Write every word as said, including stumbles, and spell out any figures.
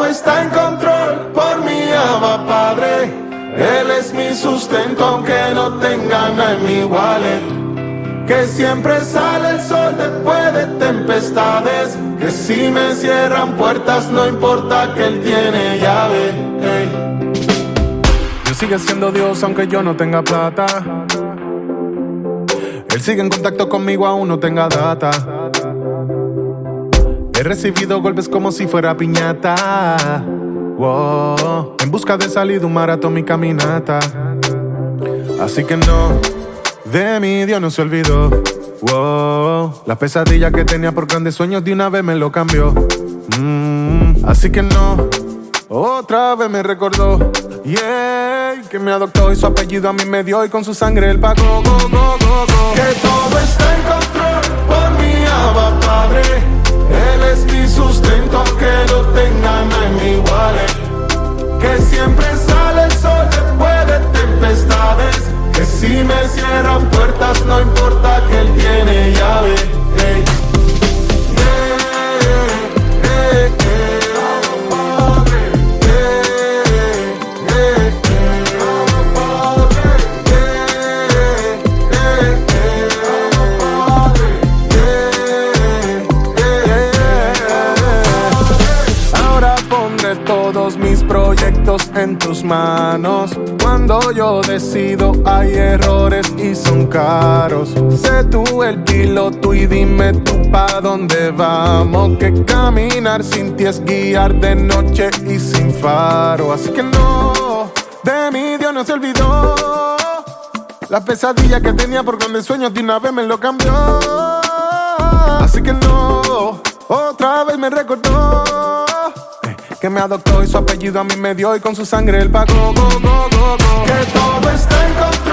está en control, por mí Abba Padre. Él es mi sustento aunque no tenga nada en mi wallet. Que siempre sale el sol después de tempestades. Que si me cierran puertas no importa que Él tiene llave. Ey. Dios sigue siendo Dios aunque yo no tenga plata. Él sigue en contacto conmigo aún no tenga data. He recibido golpes como si fuera piñata. Wow. En busca de salir de un maratón mi caminata. Así que no, de mí Dios no se olvidó. Wow. La pesadilla que tenía por grandes sueños de una vez me lo cambió. mm. Así que no, otra vez me recordó. Yeah, que me adoptó y su apellido a mí me dio y con su sangre él pagó. Go, go, go, go. Que todo está en control, por mi Abba Padre. Él es mi sustento aunque no tenga nada en mi wallet. Que siempre sale el sol después de tempestades. Que si me cierran puertas no importa que Él tiene llave. Hey. Todos mis proyectos en tus manos. Cuando yo decido hay errores y son caros. Sé tú el piloto y dime tú pa' dónde vamos. Que caminar sin ti es guiar de noche y sin faro. Así que no, de mí Dios no se olvidó. La pesadilla que tenía por grandes sueños de una vez me lo cambió. Así que no, otra vez me recordó que me adoptó y su apellido a mí me dio y con su sangre él pagó. Go, go, go, go. Que todo está en control.